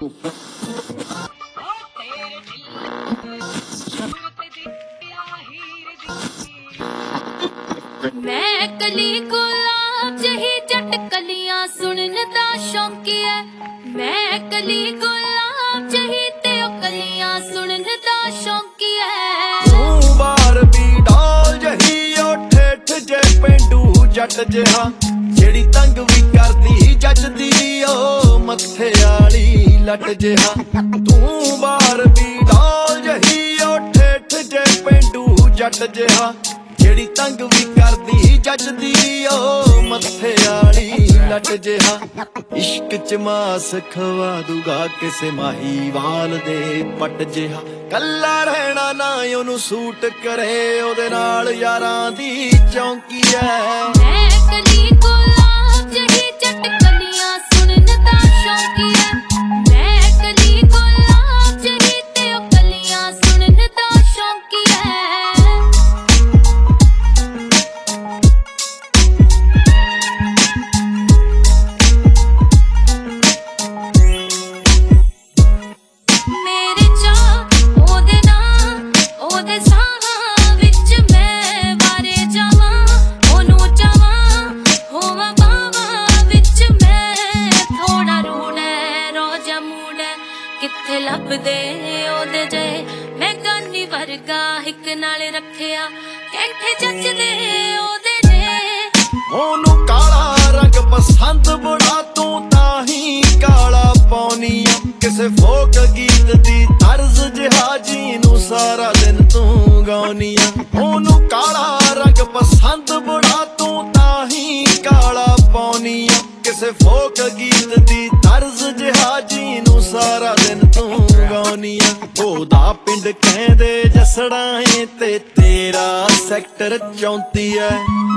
मैं कली गुलाब जही जट कलियां सुनन दा शौकी है। मैं कली गुलाब जही ते ओ कलियां सुनन दा शौकी है। तू बार भी डाल जही ओ ठेठ जे पेंडू जट जिहा जेड़ी तंग भी करदी जचदी ओ मत्थे आली लट जिहा। तू बार भी डाल जही ओ ठेठ जे पेंडू जट जिहा जेड़ी तंग भी करदी जचदी ओ मत्थे आली लट जिहा। इश्क च मास खवा दूगा किसे माहीवाल दे पट जिहा। कल्ला रहना ना ओनू सूट करे ओदे नाल यारां दी चौंकी है। मैं कली गुलाब जही जट कलियां सुनन दा शौकी है। मैं कली गुलाब जही ते ओ कलियां सुनन दा शौकी है। मेरे चाह ओदे नाम ओदे साहां विच मैं वारे जावां ओनू चावां होवां बावां विच मैं थोड़ा रूड़ा रोजा मूड़ा किथे लभदे ओदे जे मैं गानी वर्गा हिक नाल रखिया कैंठे जचदे ओदे ने। ओनू काला रंग पसंद बड़ा तू ताही काला पौनी आ। किसे फोक गीत दी तर्ज जिहा जीनू सारा दिन तू गाउनी आ। ओनू काला रंग पसंद बड़ा तू ताही काला पौनी आ। किसे फोक गीत दी तर्ज जिहा जीनू सारा दिन तू गाउनी आ। ओदा पिंड कहंदे जसड़ा है ते तेरा सैक्टर 34 है।